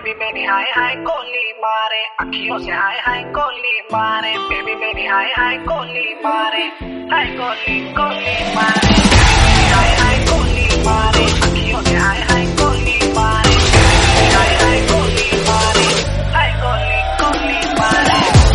Baby मेरी हाय हाय गोली मारे, अखियों से हाय हाय गोली मारे, बेबी मेरी हाय हाय गोली मारे, हाय गोली गोली मारे, हाय हाय गोली मारे, अखियों से हाय हाय गोली मारे, हाय हाय गोली मारे, हाय गोली गोली मारे।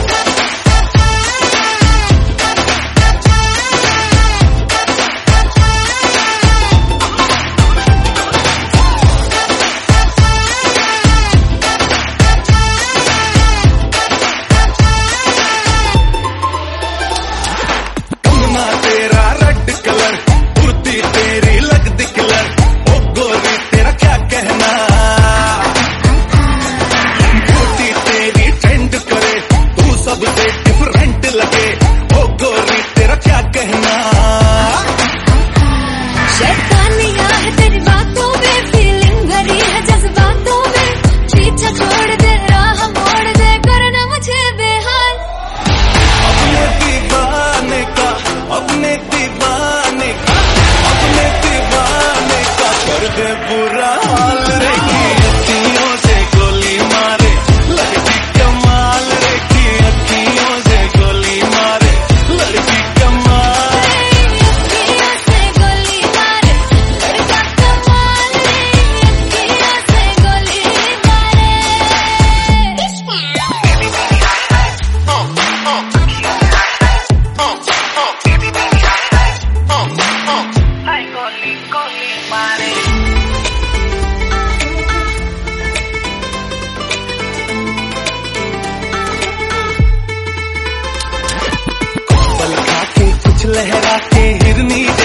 डिफरेंट लगे ओ गोरी तेरा क्या कहना। शैतानिया है तेरी बातों में, फीलिंग भरी है जज्बातों में, पीछा छोड़ दे राह मोड़ दे, करना मुझे बेहाल। अपने दीवाने का अपने दीवाने का अपने दीवाने का कर दे बुरा हाल रे, अखियों से गोली मारे लड़की कमाल रे, अखियों से गोली मारे लड़की कमाल, अखियों से गोली मारे लड़का कमाल रे, अखियों से गोली मारे। हाय गोली गोली मारे। बल खा के कुछ लहरा के हिरनी